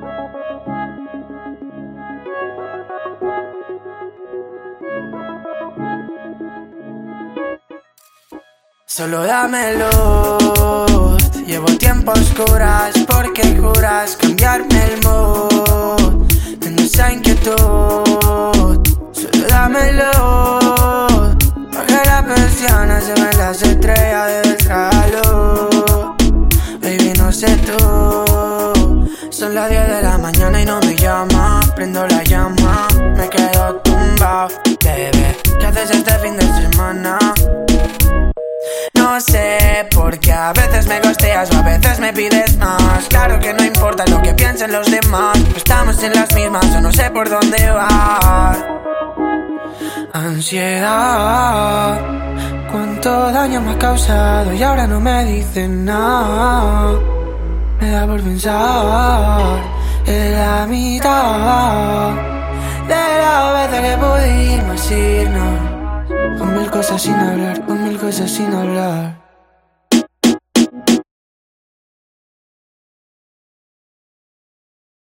Solo dame luz. Llevo tiempo a oscuras porque juras cambiarme el mood. Tengo esa inquietud. Solo dame luz. Baje la persiana, se ven las estrellas del luz. Baby, no sé tú. Son las 10 de la mañana y no me llama. Prendo la llama, me quedo tumbado. Bebé, ¿qué haces este fin de semana? No sé, porque a veces me gosteas o a veces me pides más. Claro que no importa lo que piensen los demás, estamos en las mismas, yo no sé por dónde vas. Ansiedad, cuánto daño me ha causado y ahora no me dicen nada. Me da por pensar en la mitad de las veces que pudimos irnos. Con mil cosas sin hablar, con mil cosas sin hablar.